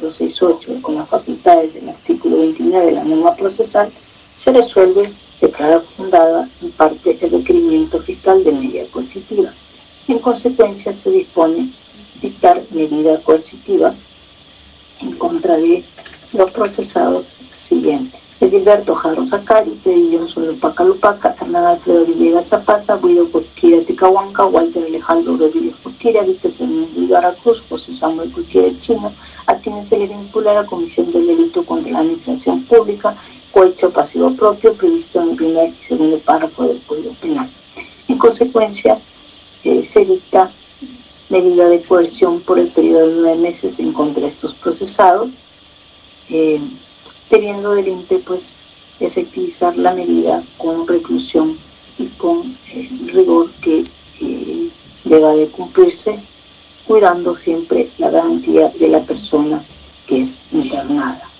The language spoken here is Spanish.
268 con las facultades del artículo 29 de la norma procesal, se resuelve declarar fundada en parte el requerimiento fiscal de medida coercitiva. En consecuencia, se dispone dictar medida coercitiva en contra de los procesados siguientes: Edilberto Jaro Zacari, Freddy Johnson Lupaca Lupaca, Hernán Alfredo Villegas Zapaza, Guido Cosquira Ticahuanca, Walter Alejandro Rodríguez Cosquira, Víctor Fernández Ibarra Cruz, José Samuel Cosquira Chino, a quienes se le vincula la comisión del delito contra la administración pública, cohecho pasivo propio, previsto en el primer y segundo párrafo del Código Penal. En consecuencia, se dicta medida de coerción por el periodo de 9 meses en contra de estos procesados, debiendo del INPE pues efectivizar la medida con reclusión y con el rigor que deba de cumplirse, cuidando siempre la garantía de la persona que es internada.